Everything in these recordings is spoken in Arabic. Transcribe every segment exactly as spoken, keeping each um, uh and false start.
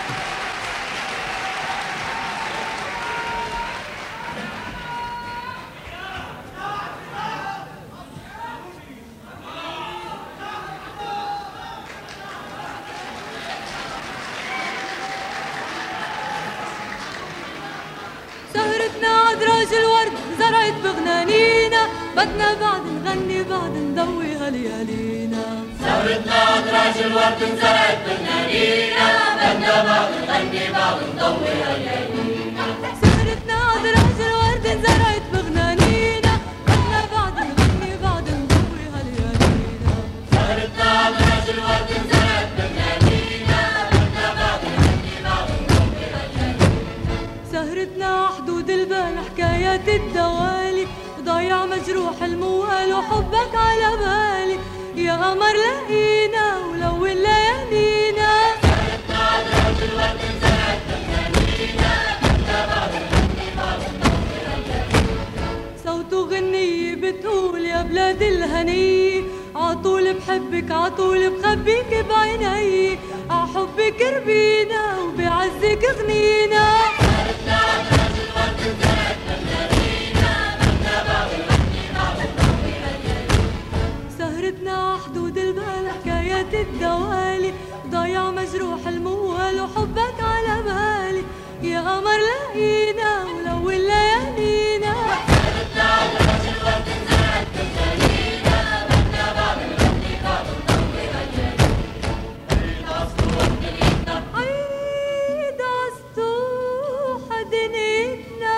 سهرتنا عدراج الورد زرعت بغنانينا، بدنا بعد نغني بعد نضوي هاليالينا. سهرتنا عدراج الورد زرعت بغنانينا، بدنا بعد نغني بعد نضوي هاليالينا. سهرتنا عدراج الورد زرعت بغنانينا، بدنا بعد نغني بعد نضوي هاليالينا. سهرتنا عدراج الورد زرعت بغنانينا، بدنا بعد نغني بعد نضوي هاليالينا. سهرتنا حدود البال حكايات الدوالي، ضايع مجروح الموال وحبك على بالي، يا قمر لقينا ولون ليالينا. سهرتنا عدراج الورد زرعت بغنانينا، بدنا بعد نغني بعد نضوي هاليالينا. صوته غنية بتقول يا بلاد الهني، عطول بحبك عطول بخبيك بعيني، عحبك ربينا وبعزك غنينا. سهرتنا عدراج الورد زرعت بغنانينا، بدنا بعد نغني بعد نضوي هاليالينا. سهرتنا حدود البال حكايات الدوالي، ضايع مجروح الموال وحبك على بالي، يا قمر لقينا ولون ليالينا. سهرتنا عدراج الورد زرعت بغنانينا، بدنا بعد نغني بعد نضوي هاليالينا. عيد عصفور دنيتنا، عيد عالسطوح دنيتنا،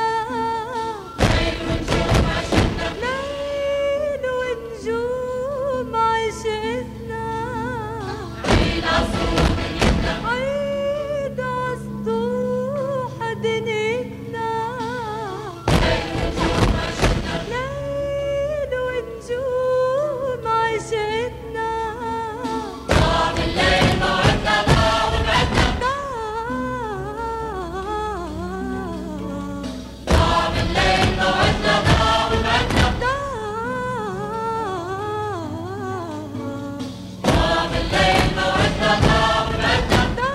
ليل ونجوم عشقنا، ليل ونجوم عشقتنا. عيد عصفور دنيتنا، عيد عالسطوح دنيتنا، ليل ونجوم عشقنا، ليل ونجوم عشقتنا. ضاع بالليل موعدنا، ضاع وبعدنا، ضاع بالليل موعدنا، ضاع وبعدنا، ضاع بالليل موعدنا، ضاع وبعدنا.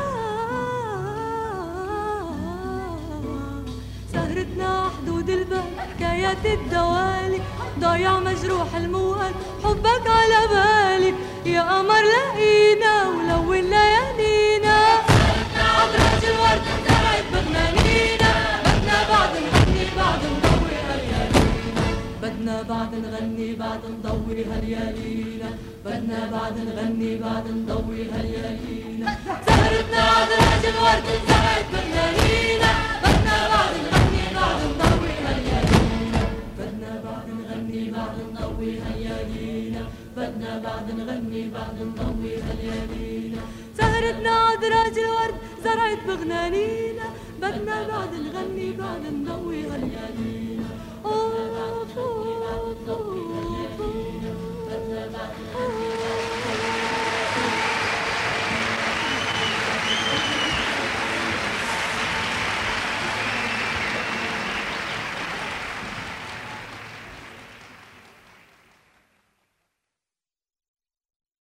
سهرتنا حدود البال حكايات الدوالي، ضايع مجروح الموال حبك على بالي، يا قمر لقينا ولون ليالينا. سهرتنا عدراج الورد زرعت بغنانينا، بدنا بعد نغني بعد نضوي هاليالينا. بدنا بعد نغني بعد نضوي هاليالينا، بدنا بعد نغني بعد نضوي هاليالينا. سهرتنا عدراج الورد زرعت بغنانينا، بدنا بعد نغني بعد نضوي هاليالينا. بدنا بعد نغني بعد نضوي هاليالينا، بدنا بعد نغني بعد نضوي هاليالينا. سهرتنا عدراج الورد زرعت بغنانينا، بدنا بعد نغني بعد نضوي هاليالينا.